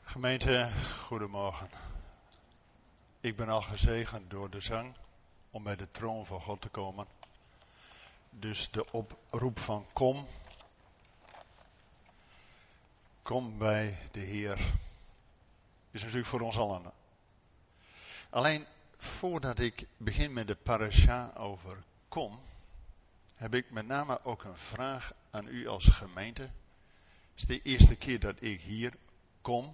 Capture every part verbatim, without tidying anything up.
Gemeente, goedemorgen. Ik ben al gezegend door de zang om bij de troon van God te komen. Dus de oproep van kom, kom bij de Heer, is natuurlijk voor ons allen. Alleen, voordat ik begin met de parasha over kom, heb ik met name ook een vraag aan u als gemeente. Het is de eerste keer dat ik hier kom.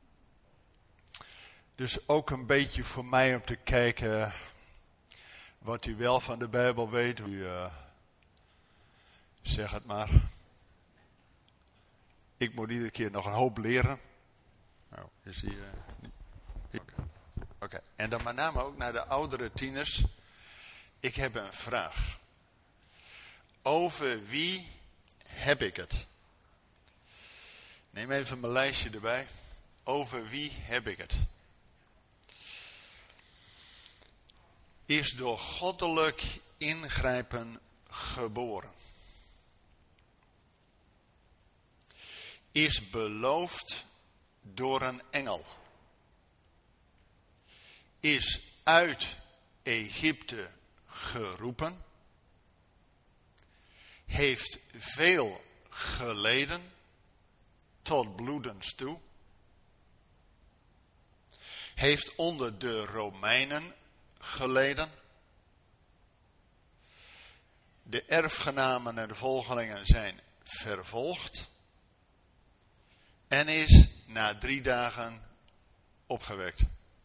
Dus ook een beetje voor mij om te kijken wat u wel van de Bijbel weet. U, uh, zeg het maar. Ik moet iedere keer nog een hoop leren. Nou, is hier... Uh, Oké. Okay. En dan met name ook naar de oudere tieners. Ik heb een vraag. Over wie heb ik het? Neem even mijn lijstje erbij. Over wie heb ik het? Is door goddelijk ingrijpen geboren. Is beloofd door een engel. Is uit Egypte geroepen. Heeft veel geleden tot bloedens toe. Heeft onder de Romeinen geleden. De erfgenamen en de volgelingen zijn vervolgd. En is na drie dagen opgewekt.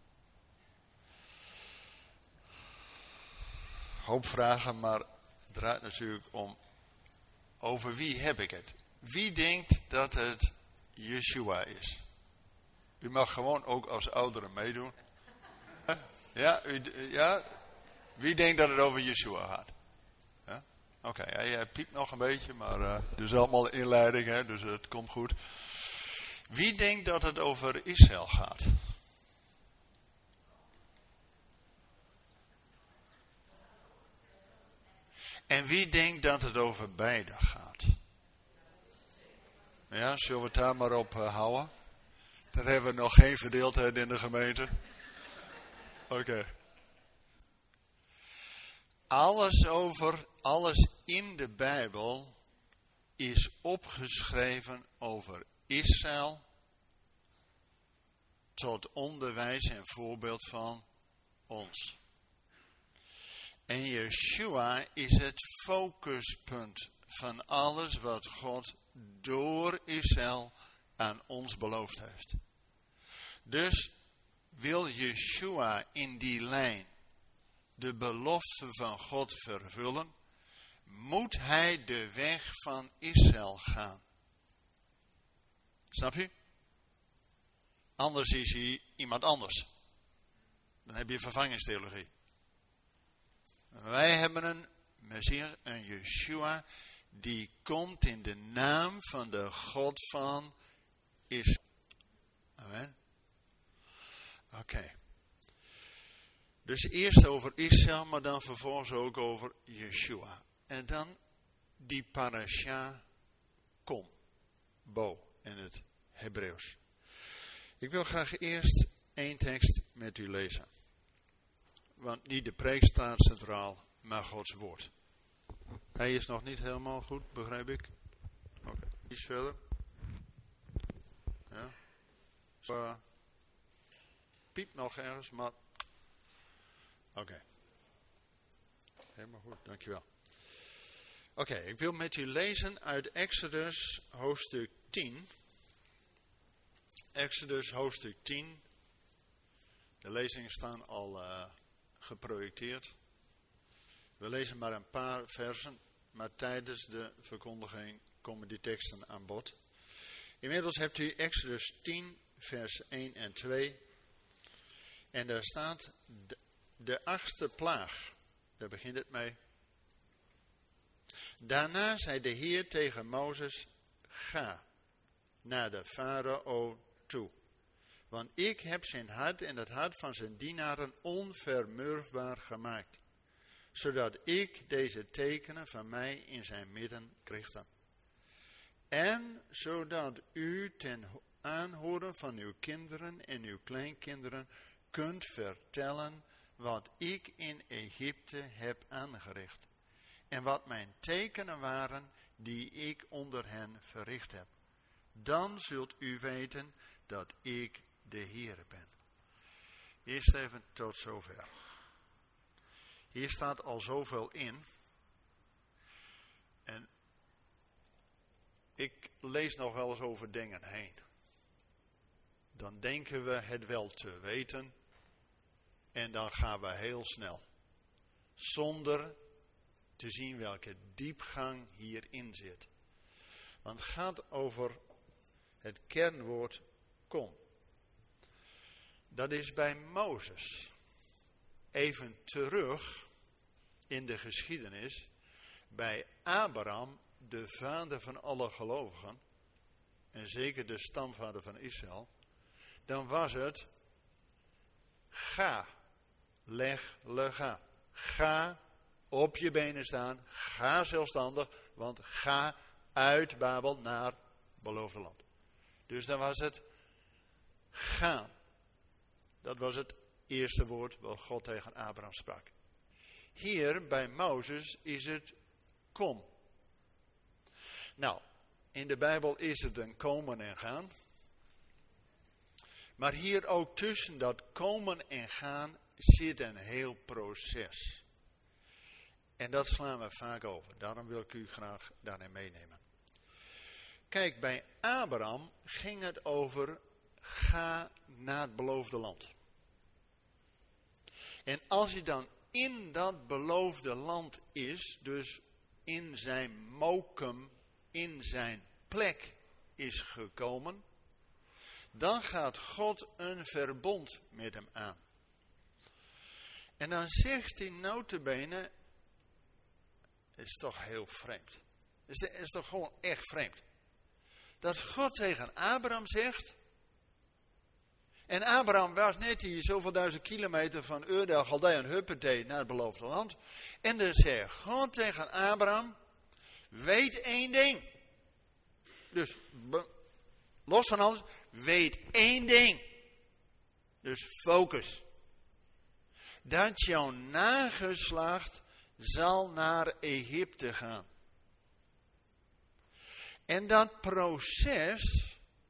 Hoop vragen, maar het draait natuurlijk om over wie heb ik het? Wie denkt dat het Yeshua is? U mag gewoon ook als ouderen meedoen. Ja, u, ja, wie denkt dat het over Yeshua gaat? Ja? Oké, okay, ja, jij piept nog een beetje, maar uh, dus allemaal inleiding, hè, dus het komt goed. Wie denkt dat het over Israël gaat? En wie denkt dat het over beide gaat? Ja, zullen we het daar maar op uh, houden? Dan hebben we nog geen verdeeldheid in de gemeente. Oké. Okay. Alles over, alles in de Bijbel is opgeschreven over Israël tot onderwijs en voorbeeld van ons. En Yeshua is het focuspunt van alles wat God door Israël aan ons beloofd heeft. Dus wil Yeshua in die lijn de belofte van God vervullen, moet hij de weg van Israël gaan. Snap je? Anders is hij iemand anders. Dan heb je vervangingstheologie. Wij hebben een Messias, een Yeshua, die komt in de naam van de God van Israël. Amen. Oké. Okay. Dus eerst over Israël, maar dan vervolgens ook over Yeshua. En dan die parasha kom, bo in het Hebreeuws. Ik wil graag eerst één tekst met u lezen. Want niet de preek staat centraal, maar Gods woord. Hij is nog niet helemaal goed, begrijp ik? Oké, okay. Iets verder. Ja. Zo, uh, piept nog ergens, maar... Oké. Okay. Helemaal goed, dankjewel. Oké, okay, ik wil met u lezen uit Exodus hoofdstuk tien. Exodus hoofdstuk tien. De lezingen staan al uh, geprojecteerd. We lezen maar een paar versen, maar tijdens de verkondiging komen die teksten aan bod. Inmiddels hebt u Exodus tien, vers één en twee. En daar staat de, de achtste plaag. Daar begint het mee. Daarna zei de Heer tegen Mozes, ga naar de farao toe. Want ik heb zijn hart en het hart van zijn dienaren onvermurfbaar gemaakt. Zodat ik deze tekenen van mij in zijn midden krichtte. En zodat u ten aanhoren van uw kinderen en uw kleinkinderen kunt vertellen wat ik in Egypte heb aangericht. En wat mijn tekenen waren die ik onder hen verricht heb. Dan zult u weten dat ik de Heere ben. Eerst even tot zover. Hier staat al zoveel in. En ik lees nog wel eens over dingen heen. Dan denken we het wel te weten. En dan gaan we heel snel. Zonder te zien welke diepgang hierin zit. Want het gaat over het kernwoord kom. Dat is bij Mozes. Even terug in de geschiedenis. Bij Abraham, de vader van alle gelovigen. En zeker de stamvader van Israël. Dan was het ga, leg, lega. Ga op je benen staan. Ga zelfstandig. Want ga uit Babel naar beloofde land. Dus dan was het gaan. Dat was het eerste woord wat God tegen Abraham sprak. Hier bij Mozes is het kom. Nou, in de Bijbel is het een komen en gaan. Maar hier ook tussen dat komen en gaan zit een heel proces. En dat slaan we vaak over. Daarom wil ik u graag daarin meenemen. Kijk, bij Abraham ging het over ga naar het beloofde land. En als hij dan in dat beloofde land is, dus in zijn mokum, in zijn plek is gekomen, dan gaat God een verbond met hem aan. En dan zegt hij nota bene, het is toch heel vreemd. Het is, is toch gewoon echt vreemd. Dat God tegen Abraham zegt. En Abraham was net hier zoveel duizend kilometer van Ur de Galdeën Huppatee naar het beloofde land. En dan zegt God tegen Abraham, weet één ding. Dus los van alles, weet één ding. Dus focus. Dat jouw nageslacht zal naar Egypte gaan. En dat proces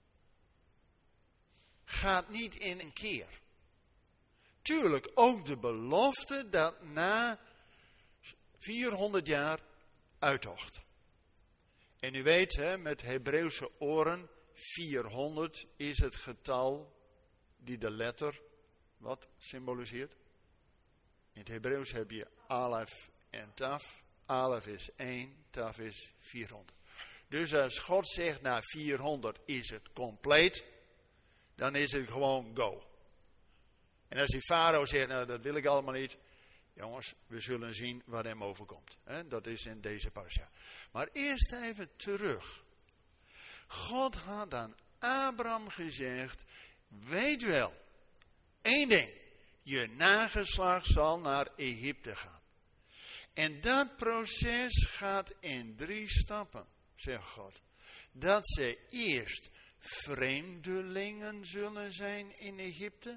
gaat niet in een keer. Tuurlijk ook de belofte dat na vierhonderd jaar uittocht. En u weet, hè, met Hebreeuwse oren, vierhonderd is het getal die de letter, wat symboliseert? In het Hebreeuws heb je alef en taf. Alef is één, taf is vierhonderd. Dus als God zegt na vierhonderd is het compleet, dan is het gewoon go. En als die farao zegt, nou dat wil ik allemaal niet. Jongens, we zullen zien wat hem overkomt. He, dat is in deze parasha. Maar eerst even terug. God had aan Abraham gezegd, weet wel, één ding. Je nageslacht zal naar Egypte gaan. En dat proces gaat in drie stappen, zegt God. Dat ze eerst vreemdelingen zullen zijn in Egypte.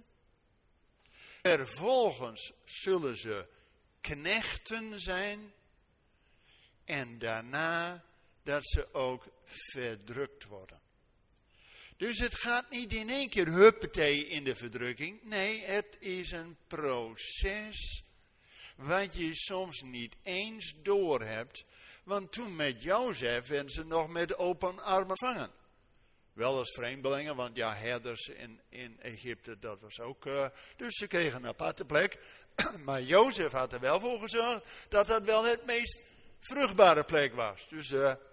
Vervolgens zullen ze knechten zijn. En daarna dat ze ook verdrukt worden. Dus het gaat niet in één keer huppatee in de verdrukking. Nee, het is een proces wat je soms niet eens doorhebt. Want toen met Jozef werden ze nog met open armen vangen. Wel als vreemdelingen, want ja, herders in, in Egypte, dat was ook. Uh, dus ze kregen een aparte plek. Maar Jozef had er wel voor gezorgd dat dat wel het meest vruchtbare plek was. Dus, uh, oké,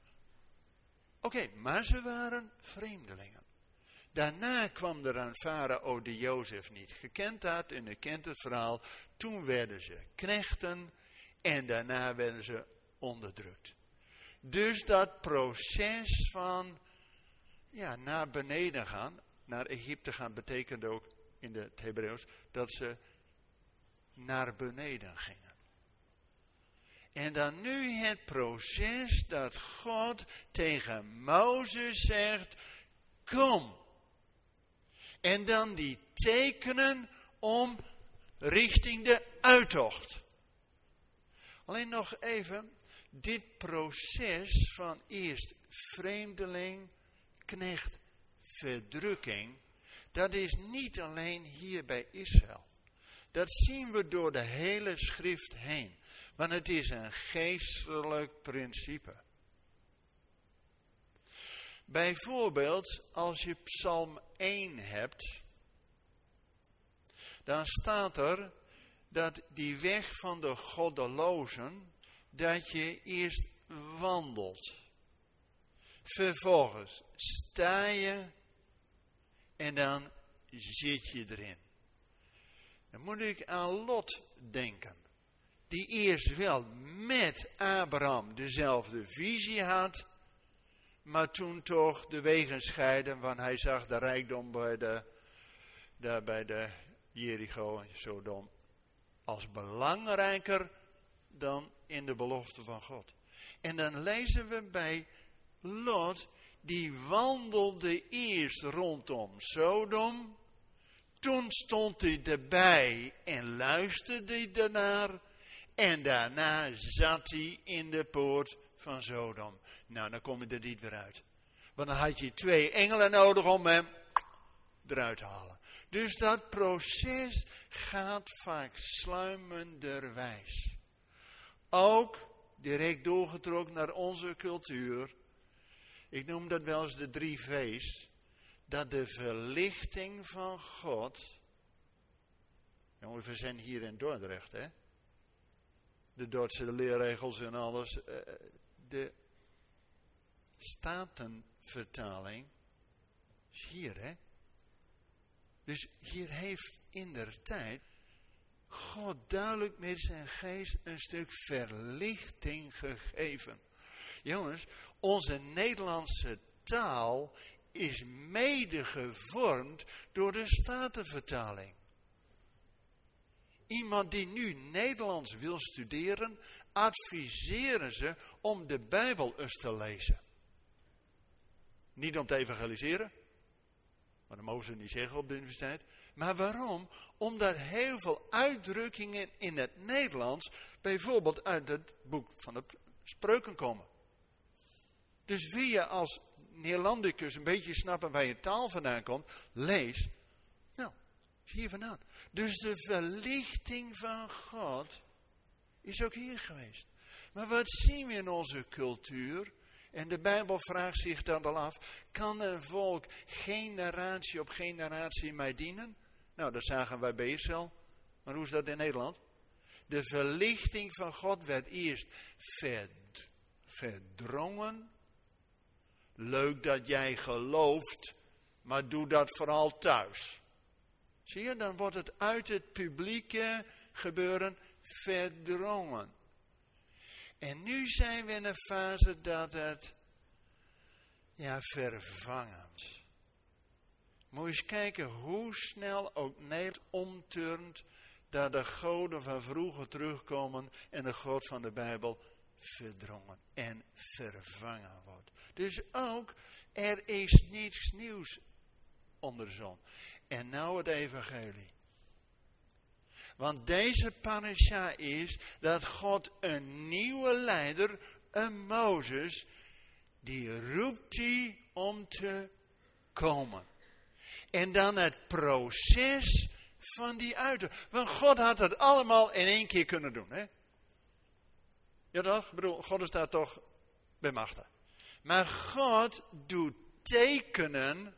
okay, maar ze waren vreemdelingen. Daarna kwam er een farao die Jozef niet gekend had. En u kent het verhaal. Toen werden ze knechten en daarna werden ze onderdrukt. Dus dat proces van ja, naar beneden gaan, naar Egypte gaan, betekent ook in het Hebreeuws dat ze naar beneden gingen. En dan nu het proces dat God tegen Mozes zegt, kom. En dan die tekenen om richting de uittocht. Alleen nog even, dit proces van eerst vreemdeling, knecht, verdrukking, dat is niet alleen hier bij Israël. Dat zien we door de hele schrift heen. Want het is een geestelijk principe. Bijvoorbeeld, als je Psalm één hebt, dan staat er dat die weg van de goddelozen, dat je eerst wandelt. Vervolgens sta je en dan zit je erin. Dan moet ik aan Lot denken. Die eerst wel met Abraham dezelfde visie had, maar toen toch de wegen scheiden, want hij zag de rijkdom bij de, daar bij de Jericho en Sodom als belangrijker dan in de belofte van God. En dan lezen we bij Lot, die wandelde eerst rondom Sodom, toen stond hij erbij en luisterde ernaar, en daarna zat hij in de poort van Sodom. Nou, dan kom je er niet weer uit. Want dan had je twee engelen nodig om hem eruit te halen. Dus dat proces gaat vaak sluimenderwijs. Ook direct doorgetrokken naar onze cultuur. Ik noem dat wel eens de drie V's. Dat de verlichting van God. Jongens, we zijn hier in Dordrecht, hè? De Duitse leerregels en alles. De Statenvertaling is hier, hè? Dus hier heeft indertijd God duidelijk met zijn geest een stuk verlichting gegeven. Jongens, onze Nederlandse taal is mede gevormd door de Statenvertaling. Iemand die nu Nederlands wil studeren, adviseren ze om de Bijbel eens te lezen. Niet om te evangeliseren, maar dat mogen ze niet zeggen op de universiteit. Maar waarom? Omdat heel veel uitdrukkingen in het Nederlands bijvoorbeeld uit het boek van de Spreuken komen. Dus wil je als Neerlandicus een beetje snappen waar je taal vandaan komt, lees. Nou, is hier vandaan. Dus de verlichting van God is ook hier geweest. Maar wat zien we in onze cultuur? En de Bijbel vraagt zich dan al af, kan een volk generatie op generatie mij dienen? Nou, dat zagen wij bij Israël. Maar hoe is dat in Nederland? De verlichting van God werd eerst verd, verdrongen. Leuk dat jij gelooft, maar doe dat vooral thuis. Zie je, dan wordt het uit het publieke gebeuren verdrongen. En nu zijn we in een fase dat het, ja, vervangend. Moet je eens kijken hoe snel ook Nederland omturnt, dat de goden van vroeger terugkomen en de God van de Bijbel verdrongen en vervangen wordt. Dus ook, er is niets nieuws onder de zon. En nou het evangelie. Want deze parasha is dat God een nieuwe leider, een Mozes, die roept hij om te komen. En dan het proces van die uitdrukking. Want God had het allemaal in één keer kunnen doen. Hè? Ja toch? Ik bedoel, God is daar toch bij machten. Maar God doet tekenen.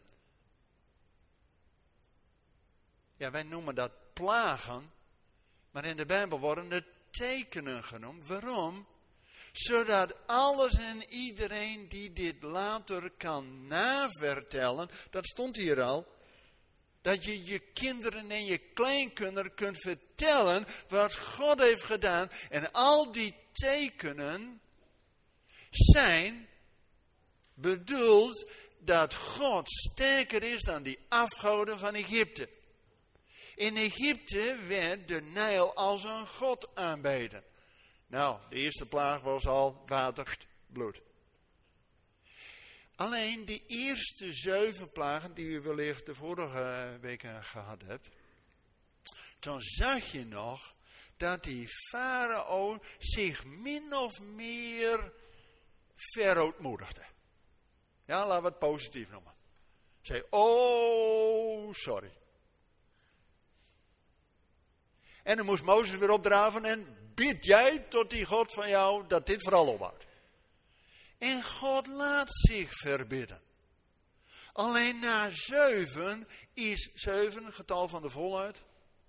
Ja, wij noemen dat plagen. Maar in de Bijbel worden het tekenen genoemd. Waarom? Zodat alles en iedereen die dit later kan navertellen. Dat stond hier al. Dat je je kinderen en je kleinkinderen kunt vertellen wat God heeft gedaan. En al die tekenen zijn bedoeld dat God sterker is dan die afgoden van Egypte. In Egypte werd de Nijl als een god aanbeden. Nou, de eerste plaag was al water, bloed. Alleen de eerste zeven plagen die u wellicht de vorige weken gehad hebt. Toen zag je nog dat die farao zich min of meer verootmoedigde. Ja, laten we het positief noemen. Zei, oh, sorry. En dan moest Mozes weer opdraven en bid jij tot die God van jou dat dit vooral ophoudt. En God laat zich verbidden. Alleen na zeven is zeven het getal van de volheid.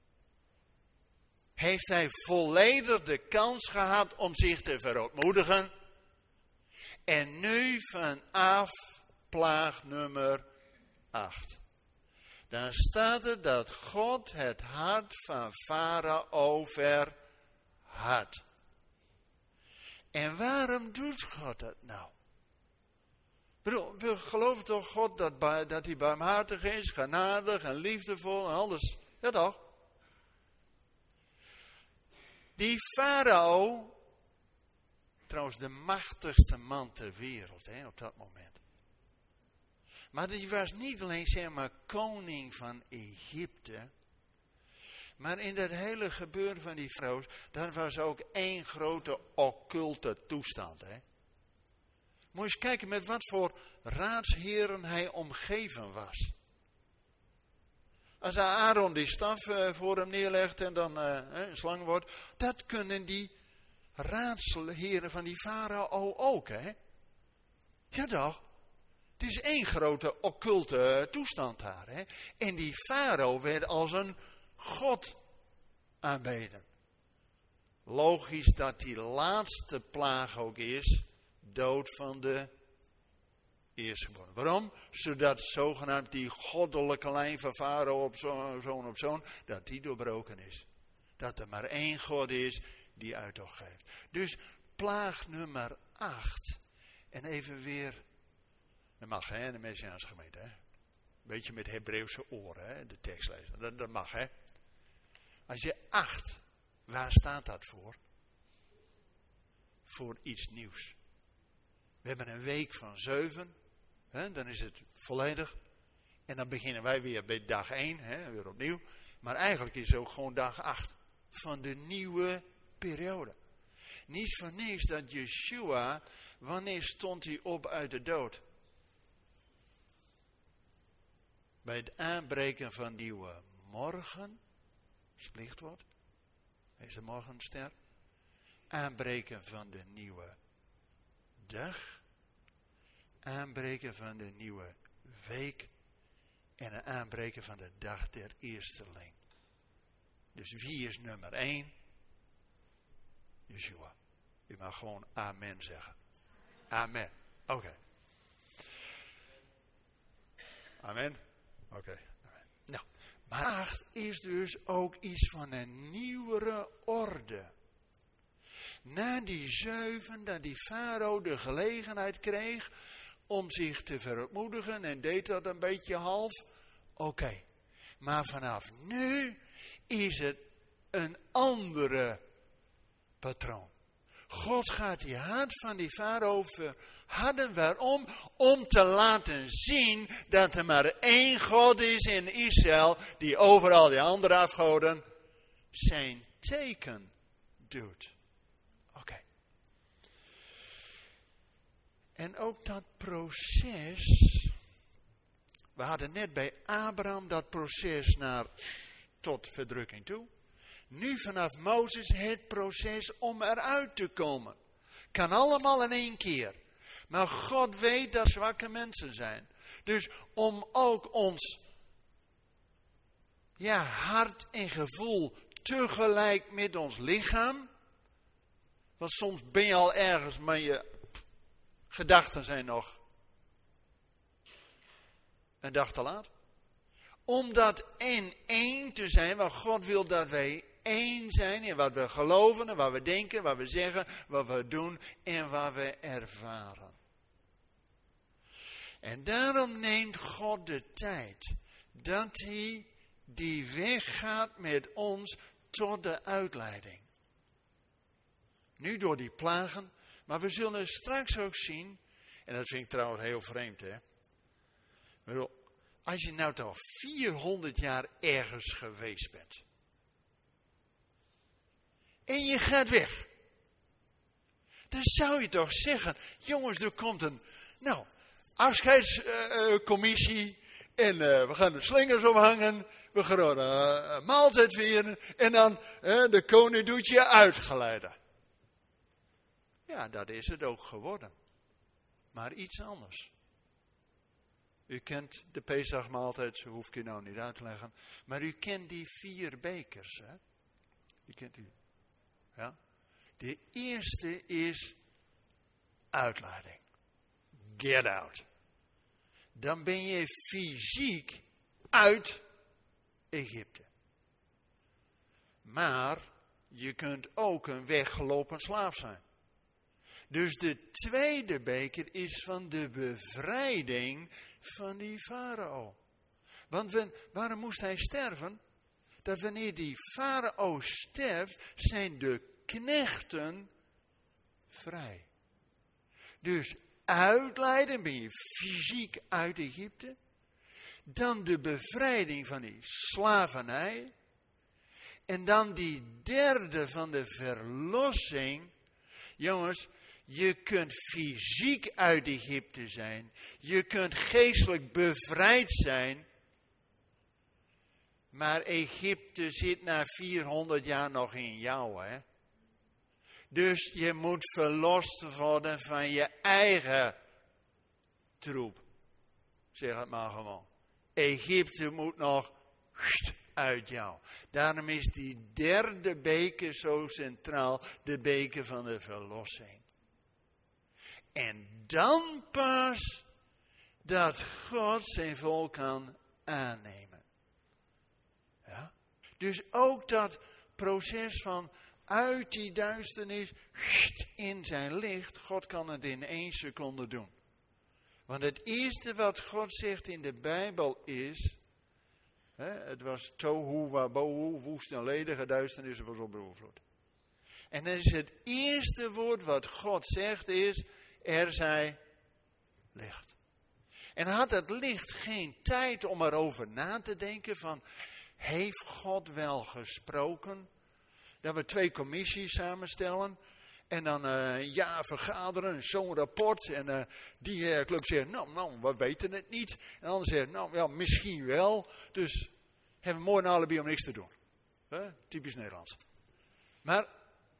Heeft hij volledig de kans gehad om zich te verootmoedigen. En nu vanaf plaag nummer acht. Dan staat er dat God het hart van Farao verhardt. En waarom doet God dat nou? Bedoel, we geloven toch God dat, dat hij barmhartig is, genadig en liefdevol en alles. Ja toch? Die Farao, trouwens de machtigste man ter wereld hè, op dat moment. Maar die was niet alleen zeg maar koning van Egypte. Maar in dat hele gebeuren van die vrouw, dat was ook één grote occulte toestand. Hè? Moet je eens kijken met wat voor raadsheren hij omgeven was. Als Aaron die staf voor hem neerlegt en dan uh, een slang wordt, dat kunnen die raadsheren van die farao ook. Hè? Ja toch? Het is één grote occulte toestand daar. Hè? En die farao werd als een God aanbeden. Logisch dat die laatste plaag ook is, dood van de eerstgeboren. Waarom? Zodat zogenaamd die goddelijke lijn van farao op zoon, zoon op zoon, dat die doorbroken is. Dat er maar één God is die uittocht geeft. Dus plaag nummer acht. En even weer, dat mag hè, de Messiaanse gemeente hè. Beetje met Hebreeuwse oren hè, de tekst lezen. Dat, dat mag hè. Als je acht, waar staat dat voor? Voor iets nieuws. We hebben een week van zeven, hè, dan is het volledig. En dan beginnen wij weer bij dag één, hè, weer opnieuw. Maar eigenlijk is het ook gewoon dag acht van de nieuwe periode. Niet voor niks dat Yeshua, wanneer stond hij op uit de dood? Bij het aanbreken van nieuwe morgen. Als het licht wordt. Hij is de morgenster. Aanbreken van de nieuwe dag. Aanbreken van de nieuwe week. En een aanbreken van de dag der eersteling. Dus wie is nummer één? Yeshua. U mag gewoon amen zeggen. Amen. Oké. Okay. Amen. Oké. Okay. Nou. Maar acht is dus ook iets van een nieuwere orde. Na die zeven, dat die farao de gelegenheid kreeg om zich te verootmoedigen en deed dat een beetje half. Oké. Okay. Maar vanaf nu is het een andere patroon. God gaat die hart van die farao verharden. Waarom? Om te laten zien dat er maar één God is in Israël die overal die andere afgoden zijn teken doet. Oké. Okay. En ook dat proces. We hadden net bij Abraham dat proces naar tot verdrukking toe. Nu vanaf Mozes het proces om eruit te komen. Kan allemaal in één keer. Maar God weet dat zwakke mensen zijn. Dus om ook ons ja, hart en gevoel tegelijk met ons lichaam. Want soms ben je al ergens, maar je gedachten zijn nog een dag te laat. Om dat in één te zijn, want God wil dat wij één zijn in wat we geloven, en wat we denken, wat we zeggen, wat we doen en wat we ervaren. En daarom neemt God de tijd dat hij die weg gaat met ons tot de uitleiding. Nu door die plagen, maar we zullen straks ook zien, En dat vind ik trouwens heel vreemd, hè. Als je nou toch vierhonderd jaar ergens geweest bent. En je gaat weg. Dan zou je toch zeggen, jongens, er komt een, nou, afscheidscommissie. Uh, en uh, we gaan de slingers ophangen. We gaan uh, een maaltijd vieren. En dan, uh, de koning doet je uitgeleiden. Ja, dat is het ook geworden. Maar iets anders. U kent de Pesachmaaltijd, zo hoef ik je nou niet uit te leggen. Maar u kent die vier bekers, hè? U kent die. Ja? De eerste is uitleiding. Get out. Dan ben je fysiek uit Egypte. Maar je kunt ook een weggelopen slaaf zijn. Dus de tweede beker is van de bevrijding van die farao. Want wen, waarom moest hij sterven? Dat wanneer die farao sterft, zijn de knechten vrij. Dus uitleiden, ben je fysiek uit Egypte. Dan de bevrijding van die slavernij. En dan die derde van de verlossing. Jongens, je kunt fysiek uit Egypte zijn. Je kunt geestelijk bevrijd zijn. Maar Egypte zit na vierhonderd jaar nog in jou, hè. Dus je moet verlost worden van je eigen troep. Zeg het maar gewoon. Egypte moet nog uit jou. Daarom is die derde beker zo centraal. De beker van de verlossing. En dan pas dat God zijn volk kan aannemen. Ja? Dus ook dat proces van uit die duisternis in zijn licht. God kan het in één seconde doen. Want het eerste wat God zegt in de Bijbel is. Hè, het was tohu wabohu, woest en ledige duisternis was op de overvloed. En dan is het eerste woord wat God zegt is. Er zij licht. En had het licht geen tijd om erover na te denken van. Heeft God wel gesproken? Dat we twee commissies samenstellen. En dan uh, ja, vergaderen, zo'n rapport. En uh, die uh, club zegt, nou, nou, we weten het niet. En de ander zegt, nou, ja, misschien wel. Dus hebben we mooi een alibi om niks te doen. Huh? Typisch Nederlands. Maar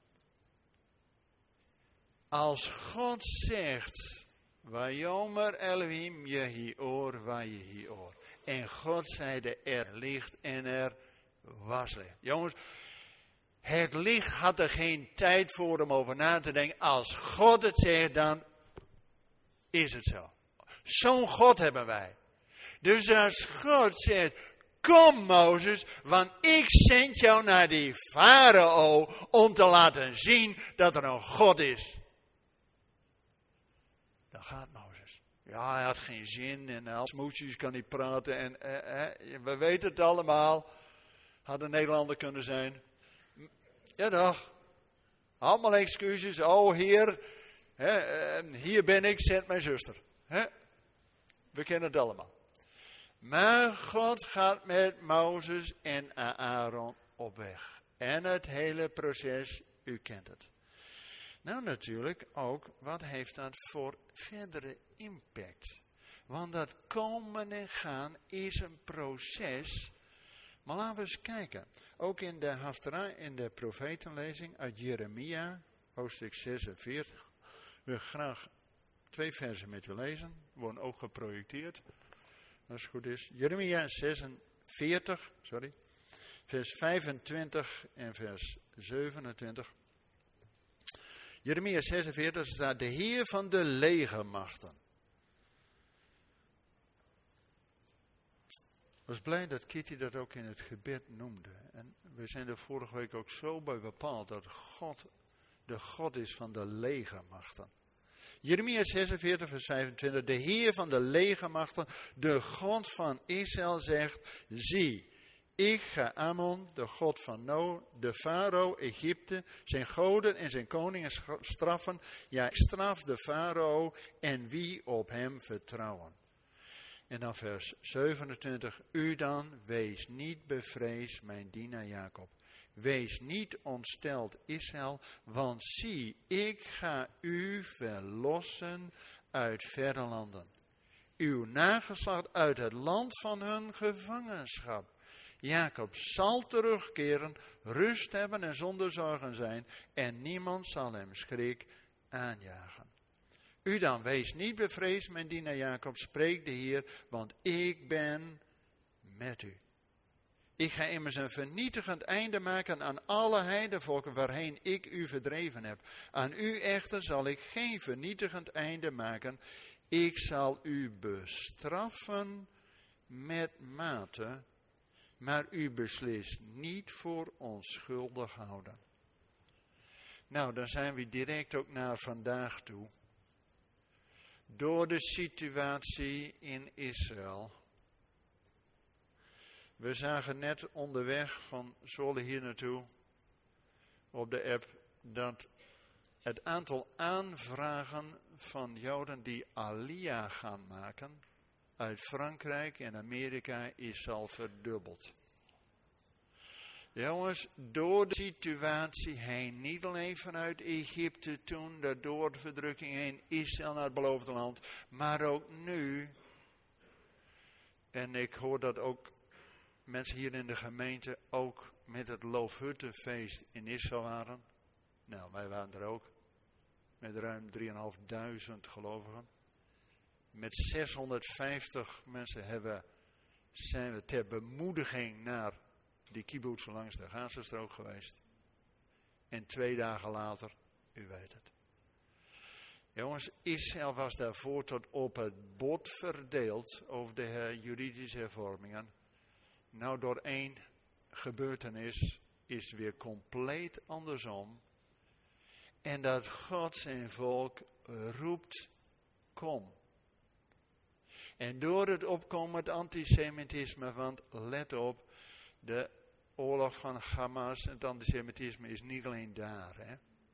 als God zegt, Vayomer Elohim Yehior Vayehior. En God zeide, er licht en er was licht. Jongens, het licht had er geen tijd voor om over na te denken. Als God het zegt, dan is het zo. Zo'n God hebben wij. Dus als God zegt, kom Mozes, want ik zend jou naar die farao om te laten zien dat er een God is. Dan gaat Mozes. Ja, hij had geen zin en als smoesjes kan niet praten. En eh, eh, we weten het allemaal. Had een Nederlander kunnen zijn. Ja toch. Allemaal excuses. Oh Heer, hè, eh, hier ben ik, zend mijn zuster. Hè? We kennen het allemaal. Maar God gaat met Mozes en Aaron op weg. En het hele proces, u kent het. Nou natuurlijk ook, wat heeft dat voor verdere impact? Want dat komen en gaan is een proces. Maar laten we eens kijken. Ook in de Haftarah, in de profetenlezing uit Jeremia, hoofdstuk zesenveertig. Ik wil graag twee versen met u lezen. Worden ook geprojecteerd. Als het goed is. Jeremia zesenveertig, sorry. Vers vijfentwintig en vers zevenentwintig. Jeremia zesenveertig staat, de Heer van de legermachten. Ik was blij dat Kitty dat ook in het gebed noemde. En we zijn er vorige week ook zo bij bepaald dat God de God is van de legermachten. Jeremia zesenveertig vers vijfentwintig. De Heer van de legermachten, de God van Israël zegt, zie, Ik ga Ammon, de god van No, de farao, Egypte, zijn goden en zijn koningen straffen. Ja, ik straf de farao en wie op hem vertrouwen. En dan vers zevenentwintig. U dan, wees niet bevreesd, mijn dienaar Jacob. Wees niet ontsteld, Israël, want zie, ik ga u verlossen uit verre landen. Uw nageslacht uit het land van hun gevangenschap. Jacob zal terugkeren, rust hebben en zonder zorgen zijn, en niemand zal hem schrik aanjagen. U dan, wees niet bevreesd, mijn dienaar Jacob, spreekt de Heer, want ik ben met u. Ik ga immers een vernietigend einde maken aan alle heidenvolken waarheen ik u verdreven heb. Aan u echter zal ik geen vernietigend einde maken. Ik zal u bestraffen met mate, maar u beslist niet voor onschuldig houden. Nou, dan zijn we direct ook naar vandaag toe. Door de situatie in Israël. We zagen net onderweg van Zwolle hier naartoe op de app dat het aantal aanvragen van Joden die Aliyah gaan maken uit Frankrijk en Amerika is al verdubbeld. Jongens, door de situatie heen, niet alleen vanuit Egypte toen, door de verdrukking heen, Israël naar het beloofde land, maar ook nu. En ik hoor dat ook mensen hier in de gemeente ook met het Loofhuttenfeest in Israël waren. Nou, wij waren er ook. Met ruim drieduizend vijfhonderd gelovigen. Met zeshonderdvijftig mensen hebben, zijn we ter bemoediging naar die kibbutz langs de Gazastrook geweest. En twee dagen later, u weet het. Jongens, Israël was daarvoor tot op het bot verdeeld over de juridische hervormingen. Nou, door één gebeurtenis is het weer compleet andersom. En dat God zijn volk roept, kom. En door het opkomend antisemitisme, want let op, de oorlog van Hamas en het antisemitisme is niet alleen daar. Hè?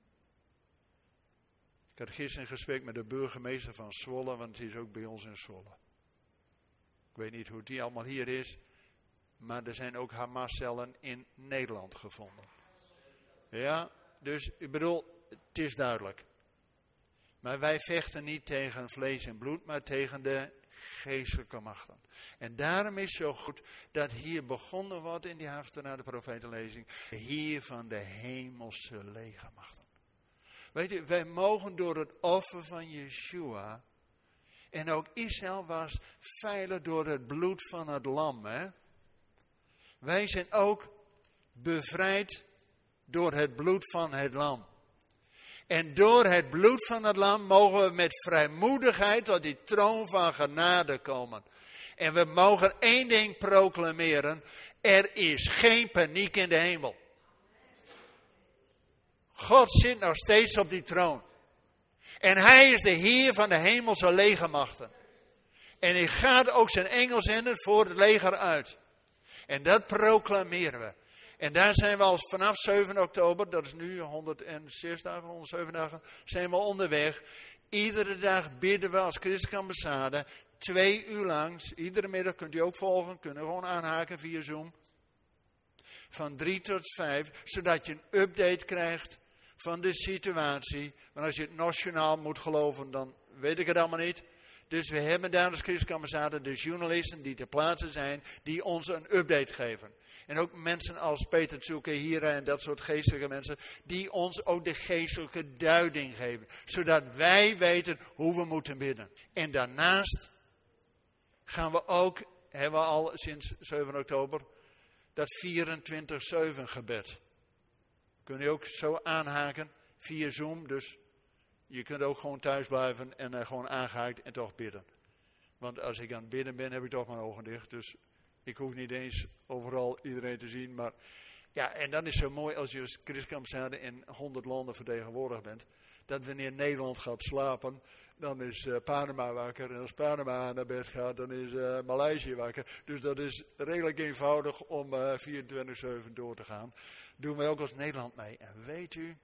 Ik had gisteren een gesprek met de burgemeester van Zwolle, want het is ook bij ons in Zwolle. Ik weet niet hoe die allemaal hier is, maar er zijn ook Hamas-cellen in Nederland gevonden. Ja, dus ik bedoel, het is duidelijk. Maar wij vechten niet tegen vlees en bloed, maar tegen de geestelijke machten. En daarom is het zo goed dat hier begonnen wordt in die avond na de profetenlezing. Hier van de hemelse legermachten. Weet je, wij mogen door het offer van Yeshua. En ook Israël was veilig door het bloed van het lam. Hè? Wij zijn ook bevrijd door het bloed van het lam. En door het bloed van het lam mogen we met vrijmoedigheid tot die troon van genade komen. En we mogen één ding proclameren. Er is geen paniek in de hemel. God zit nog steeds op die troon. En hij is de Heer van de hemelse legermachten. En hij gaat ook zijn engel zenden voor het leger uit. En dat proclameren we. En daar zijn we al vanaf zeven oktober, dat is nu honderdzes dagen, honderdzeven dagen, zijn we onderweg. Iedere dag bidden we als christelijke ambassade, twee uur lang. Iedere middag kunt u ook volgen, kunnen gewoon aanhaken via Zoom. Van drie tot vijf, zodat je een update krijgt van de situatie. Want als je het nationaal moet geloven, dan weet ik het allemaal niet. Dus we hebben daar als christelijke ambassade de journalisten die ter plaatse zijn, die ons een update geven. En ook mensen als Peter Tsuke hier en dat soort geestelijke mensen, die ons ook de geestelijke duiding geven. Zodat wij weten hoe we moeten bidden. En daarnaast gaan we ook, hebben we al sinds zeven oktober, dat vierentwintig zeven gebed. Kun je ook zo aanhaken via Zoom. Dus je kunt ook gewoon thuis blijven en uh, gewoon aangehaakt en toch bidden. Want als ik aan het bidden ben, heb ik toch mijn ogen dicht. Dus ik hoef niet eens overal iedereen te zien. Maar ja, en dan is het zo mooi als je als christelijke ambassade in honderd landen vertegenwoordigd bent. Dat wanneer Nederland gaat slapen, dan is uh, Panama wakker. En als Panama naar bed gaat, dan is uh, Maleisië wakker. Dus dat is redelijk eenvoudig om uh, vierentwintig zeven door te gaan. Doen wij ook als Nederland mee. En weet u,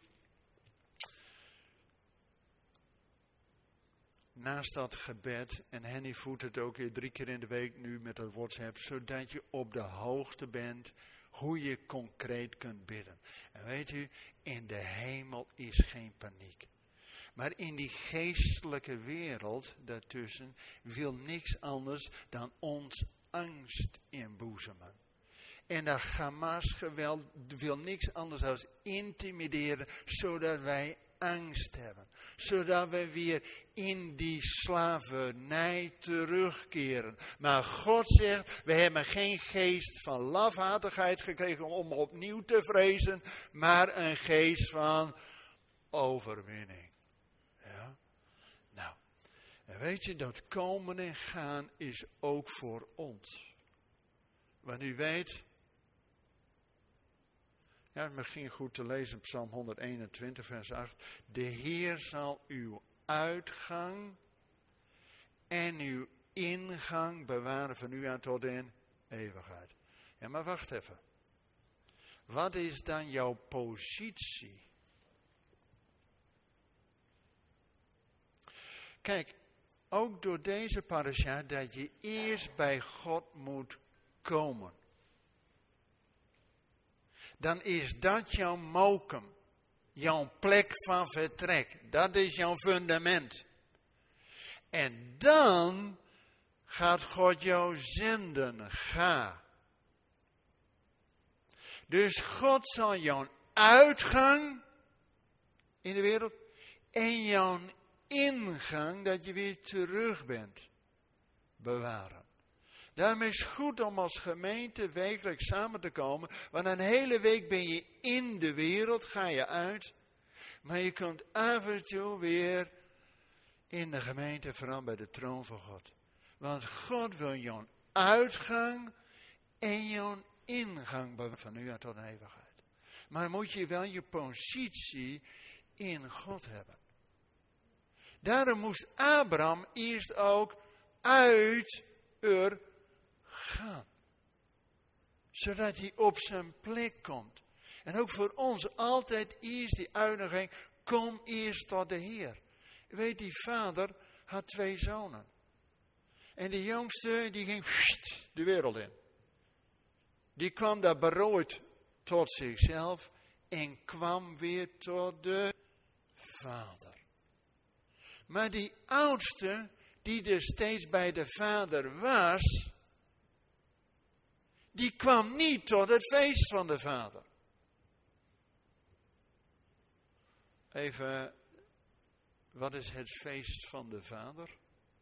naast dat gebed, en Henny voedt het ook weer drie keer in de week nu met het WhatsApp, zodat je op de hoogte bent hoe je concreet kunt bidden. En weet u, in de hemel is geen paniek. Maar in die geestelijke wereld daartussen wil niks anders dan ons angst inboezemen. En dat Hamas-geweld wil niks anders dan intimideren, zodat wij angst hebben. Zodat we weer in die slavernij terugkeren. Maar God zegt, we hebben geen geest van lafhartigheid gekregen om opnieuw te vrezen, maar een geest van overwinning. Ja? Nou, en weet je, dat komen en gaan is ook voor ons. Want u weet, ja, het is misschien goed te lezen, Psalm honderdeenentwintig, vers acht. De Heer zal uw uitgang en uw ingang bewaren van nu aan tot in eeuwigheid. Ja, maar wacht even. Wat is dan jouw positie? Kijk, ook door deze parasha dat je eerst bij God moet komen. Dan is dat jouw mokum, jouw plek van vertrek. Dat is jouw fundament. En dan gaat God jou zenden. Ga. Dus God zal jouw uitgang in de wereld en jouw ingang, dat je weer terug bent, bewaren. Daarom is het goed om als gemeente wekelijks samen te komen. Want een hele week ben je in de wereld, ga je uit. Maar je kunt af en toe weer in de gemeente, vooral bij de troon van God. Want God wil jouw uitgang en jouw ingang bewaren van nu aan tot een eeuwigheid. Maar moet je wel je positie in God hebben. Daarom moest Abraham eerst ook uit Ur gaan. Zodat hij op zijn plek komt. En ook voor ons altijd eerst die uitnodiging, kom eerst tot de Heer. Weet, die vader had twee zonen. En de jongste die ging de wereld in. Die kwam daar berooid tot zichzelf en kwam weer tot de vader. Maar die oudste, die dus steeds bij de vader was, die kwam niet tot het feest van de vader. Even, wat is het feest van de vader?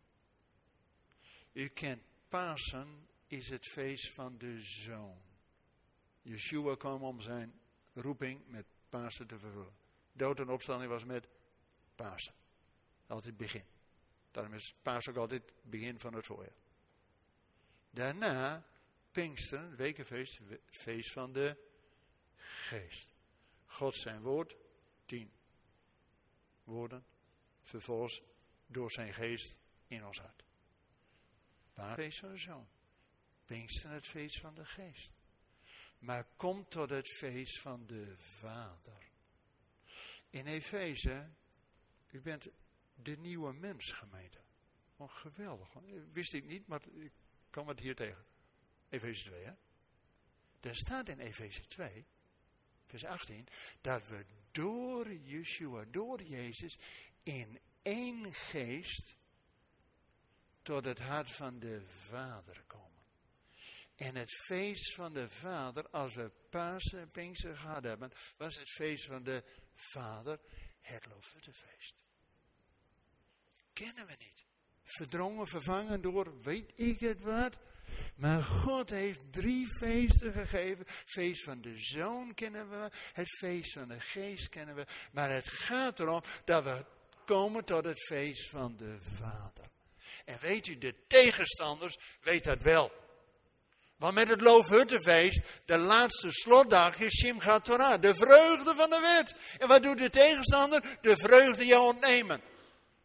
U kent Pasen, is het feest van de zoon. Yeshua kwam om zijn roeping met Pasen te vervullen. Dood en opstanding was met Pasen. Altijd begin. Daarom is Pasen ook altijd het begin van het voorjaar. Daarna Pinksteren, wekenfeest, feest van de geest. God zijn woord, tien woorden, vervolgens door zijn geest in ons hart. Maar het feest van de zoon. Pinksteren het feest van de geest. Maar kom tot het feest van de vader. In Efeze, u bent de nieuwe mens, gemeente. Oh, geweldig. Wist ik niet, maar ik kwam het hier tegen. Efeze twee, hè? Er staat in Efeze twee, vers achttien, dat we door Yeshua, door Jezus, in één geest tot het hart van de Vader komen. En het feest van de Vader, als we Pasen en Pinksteren gehad hebben, was het feest van de Vader, het Loofhuttenfeest. Kennen we niet. Verdrongen, vervangen door, weet ik het wat. Maar God heeft drie feesten gegeven. Het feest van de Zoon kennen we. Het feest van de Geest kennen we. Maar het gaat erom dat we komen tot het feest van de Vader. En weet u, de tegenstanders weten dat wel. Want met het Loofhuttenfeest, de laatste slotdag is Simchat Torah. De vreugde van de wet. En wat doet de tegenstander? De vreugde jou ontnemen.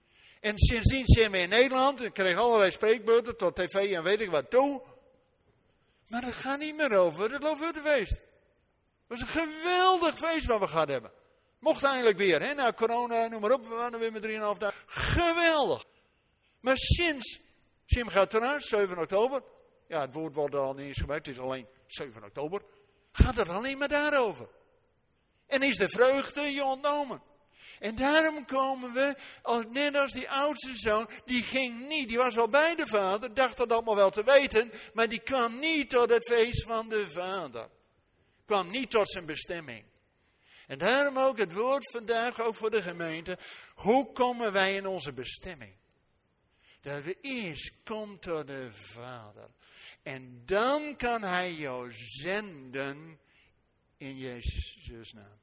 En sindsdien zijn we in Nederland. Ik kreeg allerlei spreekbeurten tot tv en weet ik wat toe. Maar het gaat niet meer over het Loofhuttenfeest. Het was een geweldig feest wat we gehad hebben. Mocht eindelijk weer, hè, na corona, noem maar op. We waren weer met drieënhalf dagen. Geweldig. Maar sinds, Sim gaat eruit, zeven oktober. Ja, het woord wordt er al niet eens gebruikt, het is alleen zeven oktober. Gaat het alleen maar daarover. En is de vreugde je ontnomen. En daarom komen we, als, net als die oudste zoon, die ging niet, die was wel bij de vader, dacht dat allemaal wel te weten, maar die kwam niet tot het feest van de vader. Kwam niet tot zijn bestemming. En daarom ook het woord vandaag, ook voor de gemeente, hoe komen wij in onze bestemming? Dat we eerst komen tot de vader. En dan kan hij jou zenden in Jezus' naam.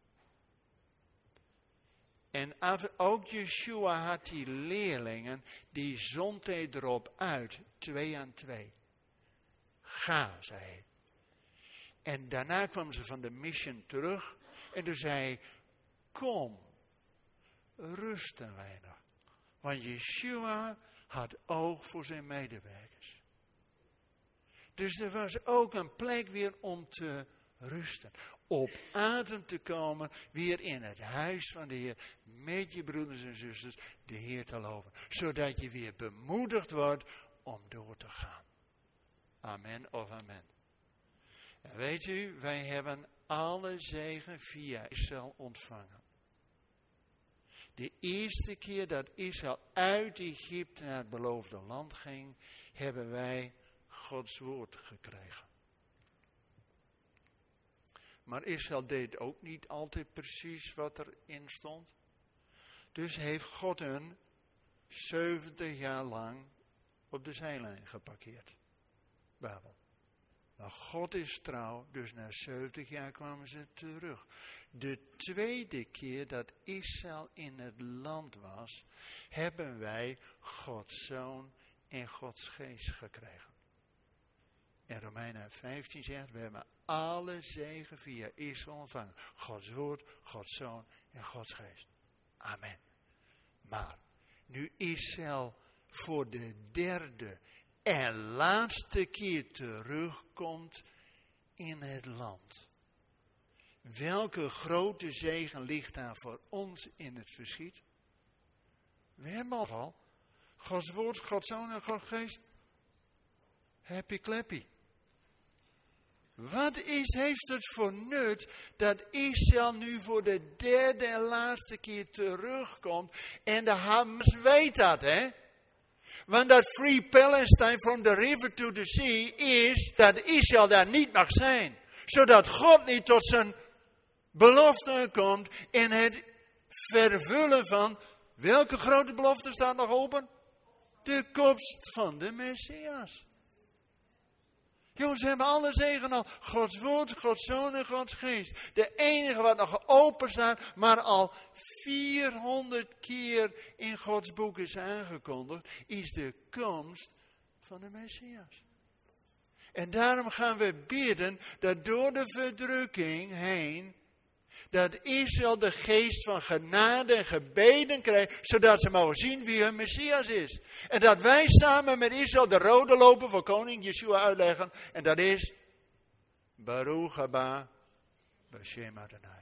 En ook Yeshua had die leerlingen, die zond hij erop uit, twee aan twee. Ga, zei hij. En daarna kwamen ze van de mission terug en toen zei hij, kom, rust een weinig. Want Yeshua had oog voor zijn medewerkers. Dus er was ook een plek weer om te rusten. Op adem te komen, weer in het huis van de Heer. Met je broeders en zusters de Heer te loven. Zodat je weer bemoedigd wordt om door te gaan. Amen of amen. En weet u, wij hebben alle zegen via Israël ontvangen. De eerste keer dat Israël uit Egypte naar het beloofde land ging, hebben wij Gods woord gekregen. Maar Israël deed ook niet altijd precies wat erin stond. Dus heeft God hun zeventig jaar lang op de zijlijn geparkeerd. Babel. Maar God is trouw, dus na zeventig jaar kwamen ze terug. De tweede keer dat Israël in het land was, hebben wij Gods Zoon en Gods Geest gekregen. En Romeinen vijftien zegt, we hebben alle zegen via Israël ontvangen. Gods woord, Gods Zoon en Gods Geest. Amen. Maar, nu Israël voor de derde en laatste keer terugkomt in het land. Welke grote zegen ligt daar voor ons in het verschiet? We hebben al Gods woord, Gods Zoon en Gods Geest. Happy clappy. Wat is, heeft het voor nut dat Israël nu voor de derde en laatste keer terugkomt? En de Hamas weet dat, hè? Want dat Free Palestine from the river to the sea is dat Israël daar niet mag zijn. Zodat God niet tot zijn belofte komt in het vervullen van, welke grote belofte staat nog open? De komst van de Messias. Jongens, we hebben alle zegen al. Gods woord, Gods Zoon en Gods Geest. De enige wat nog open staat, maar al vierhonderd keer in Gods boek is aangekondigd, is de komst van de Messias. En daarom gaan we bidden dat door de verdrukking heen, dat Israël de geest van genade en gebeden krijgt, zodat ze mogen zien wie hun Messias is. En dat wij samen met Israël de rode lopen voor koning Yeshua uitleggen. En dat is Baruch haba b'Shem Adonai.